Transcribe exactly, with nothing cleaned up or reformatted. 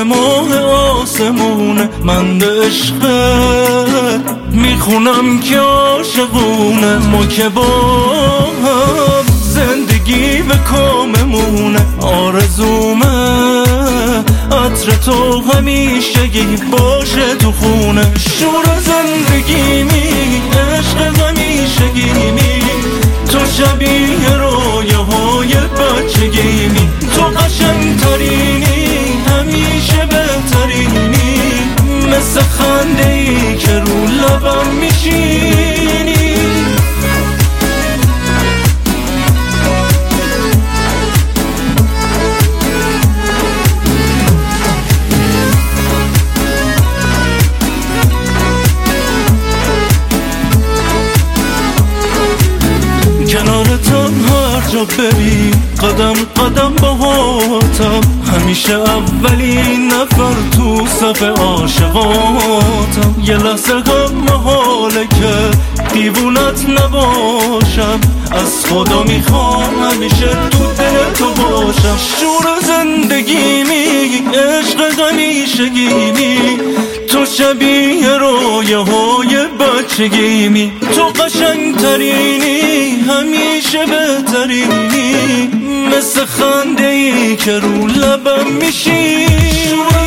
مثل ماه آسمونه. من به عشقت میخونم که عاشقونه. ما که با هم زندگی به کاممونه. آرزومه عطر تو همیشگی باشه تو خونه. شور زندگی می عشق همیشگی می تو شبیه رویاهای بچگی می تو قشنگترینی همیشه بهترینی مثل خنده ای که رو لبم میشینی. کنارتم هر جا بری قدم قدم باهاتم. همیشه اولین نفر تو صف عاشقاتم. یه لحظه هم محاله که دیوونت نباشم. از خدا میخوام همیشه تو دل تو باشم. شور زندگی می عشق همیشگی می تو شبیه رویاهای بچگی می تو قشنگترینی همیشه بهترینی مثل خنده ای که رو لبم میشی.